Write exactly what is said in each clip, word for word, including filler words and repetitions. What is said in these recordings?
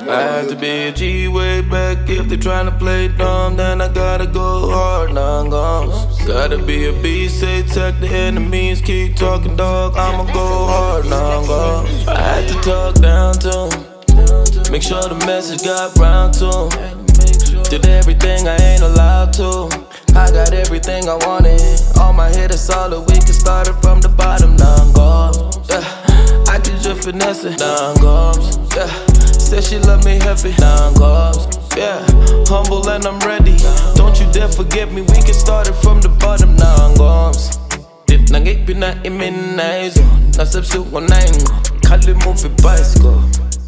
I had to be a G way back. If they tryna play dumb, then I gotta go hard, non gone. Gotta be a beast, say attack the enemies. Keep talking, dog, I'ma go hard, non gone. I had to talk down to him, make sure the message got round to him. Did everything I ain't allowed to. I got everything I wanted. All my hitters solid, we can start it from the bottom, non gone. Yeah, I can just finesse it, non goes. Yeah, said she love me heavy, non goes. Yeah, humble and I'm ready. Don't you dare forget me, we can start it from the bottom, non goes. Dip nang ipina iminaizo, nasab suko naingo, kali move bicycle.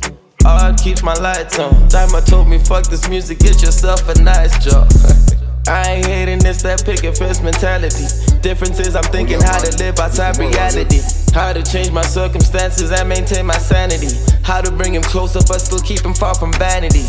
I keep my lights on. Time I told me fuck this music, get yourself a nice job. I ain't hating, it's that picket fence mentality. Difference is I'm thinking how to live outside reality. How to change my circumstances and maintain my sanity. How to bring him closer but still keep him far from vanity.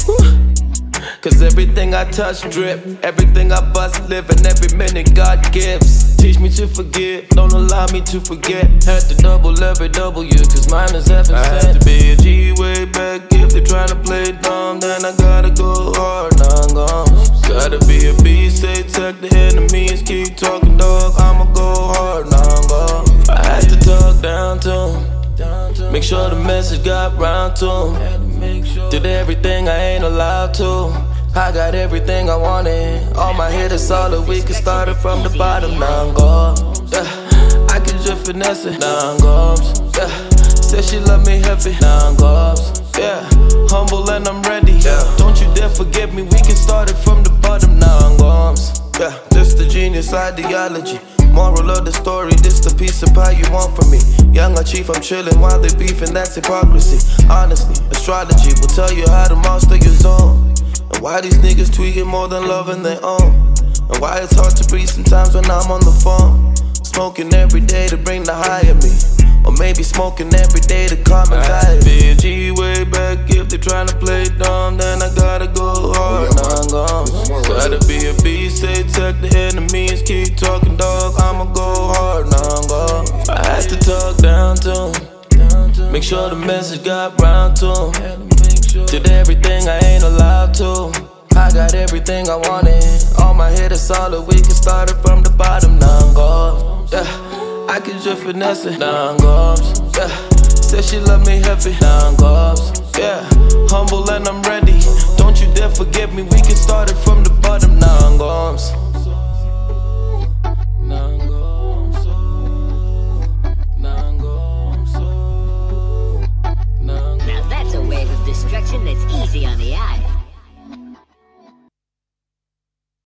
Cause everything I touch drip, everything I bust live, and every minute God gives. Teach me to forgive, don't allow me to forget. Had to double every W, cause mine is heaven sent. I had to be a G way back. If they tryna play dumb, then I gotta go hard, non gone. Gotta be a beast, say attack the enemies. Keep talking, dog, I'ma go hard, non gone. I had to talk down to him, make sure the message got round to him. Did everything I ain't allowed to. I got everything I wanted. All my hitters solid, we can start it from the bottom, non goes. Yeah, I can just finesse it, non goes. Yeah, said she love me heavy, non goes. Yeah, humble and I'm ready. Yeah, don't you dare forget me, we can start it from the bottom, non goes. Yeah, this the genius ideology. Moral of the story, this the piece of pie you want from me. Younger chief, I'm chillin' while they beefin', that's hypocrisy. Honestly, astrology will tell you how to master your zone. And why these niggas tweaking more than loving their own. And why it's hard to breathe sometimes when I'm on the phone. Smoking every day to bring the high in me. Or maybe smoking every day to calm anxiety. Be a G way back. If they tryna play dumb, then I gotta go hard, non gone. Gotta be a beast, say attack the enemies. Keep talking, dog, I'ma go hard, non gone. I had to talk down to him, make sure the message got round to him. Did everything I ain't allowed to. I got everything I wanted. All my hitters solid, we can start it from the bottom, non goes. Yeah, I can just finesse it, non goes. Yeah, said she love me heavy, non goes. Yeah, humble and I'm ready. Don't you dare forget me, we can start it from the bottom, non goes. Now that's a wave of destruction that's easy on the eye.